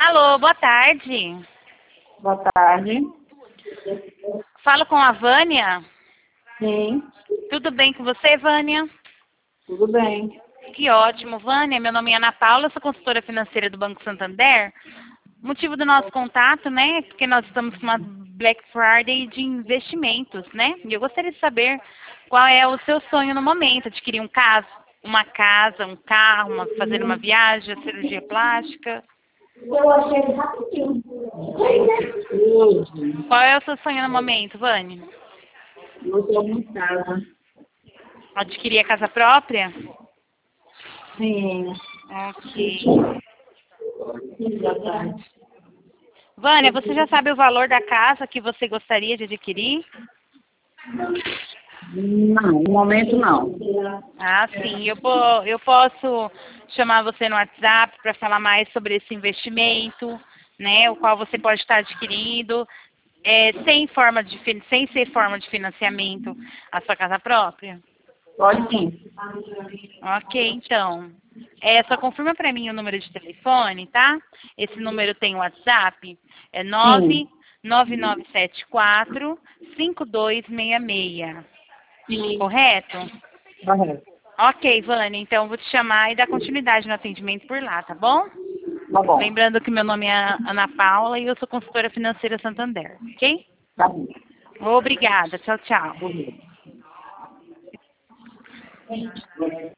Alô, boa tarde. Boa tarde. Falo com a Vânia. Sim, Tudo bem com você, Vânia? tudo bem. Que ótimo, Vânia. Meu nome é Ana Paula, sou consultora financeira do Banco Santander. O motivo do nosso contato, né, é porque nós estamos com uma Black Friday de investimentos, né? E eu gostaria de saber qual é o seu sonho no momento. Adquirir uma casa, um carro, fazer uma viagem, cirurgia plástica. Eu achei rapidinho. Qual é o seu sonho no momento, Vânia? Eu estou em casa. Adquirir a casa própria? Sim. Ok. Boa tarde. Vânia, você já sabe o valor da casa que você gostaria de adquirir? Não, no momento não. Ah, sim. Eu posso chamar você no WhatsApp para falar mais sobre esse investimento, né? O qual você pode estar adquirindo, sem ser forma de financiamento, a sua casa própria. Pode sim. Ok, então. Só confirma para mim o número de telefone, tá? Esse número tem WhatsApp. É Sim. 99974 5266. Sim. Correto? Correto. Ok, Vânia, então eu vou te chamar e dar continuidade no atendimento por lá, tá bom? Tá bom. Lembrando que meu nome é Ana Paula e eu sou consultora financeira Santander, ok? Tá bom. Obrigada, tchau, tchau. Beleza.